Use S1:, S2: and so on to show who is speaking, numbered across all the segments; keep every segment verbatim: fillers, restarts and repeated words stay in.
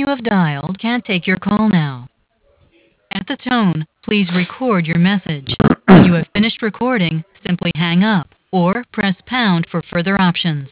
S1: have dialed can't take your call now. At the tone, please record your message. When you have finished recording, simply hang up or press pound for further options.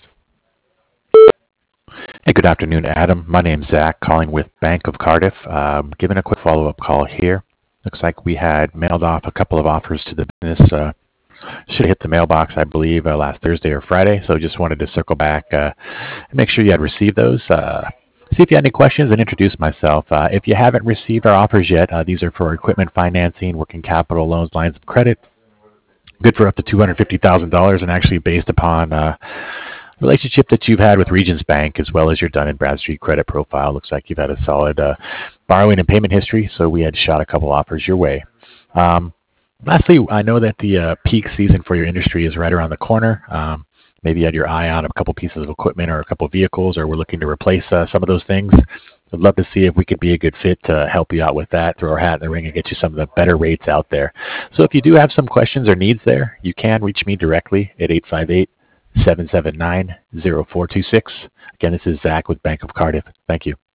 S2: Hey, good afternoon, Adam. My name's Zach, calling with Bank of Cardiff. Um, giving a quick follow-up call here. Looks like we had mailed off a couple of offers to the business. Uh, should have hit the mailbox, I believe, uh, last Thursday or Friday. So just wanted to circle back uh, and make sure you had received those. Uh, see if you had any questions and introduce myself. Uh, if you haven't received our offers yet, uh, these are for equipment financing, working capital loans, lines of credit. Good for up to two hundred fifty thousand dollars and actually based upon uh, relationship that you've had with Regions Bank as well as your Dun and Bradstreet credit profile. Looks like you've had a solid uh, borrowing and payment history, so we had shot a couple offers your way. Um, lastly, I know that the uh, peak season for your industry is right around the corner. Um, maybe you had your eye on a couple pieces of equipment or a couple vehicles, or we're looking to replace uh, some of those things. I'd love to see if we could be a good fit to help you out with that, throw our hat in the ring and get you some of the better rates out there. So if you do have some questions or needs there, you can reach me directly at eight five eight, seven seven nine, zero four two six. Again, this is Zach with Bank of Cardiff. Thank you.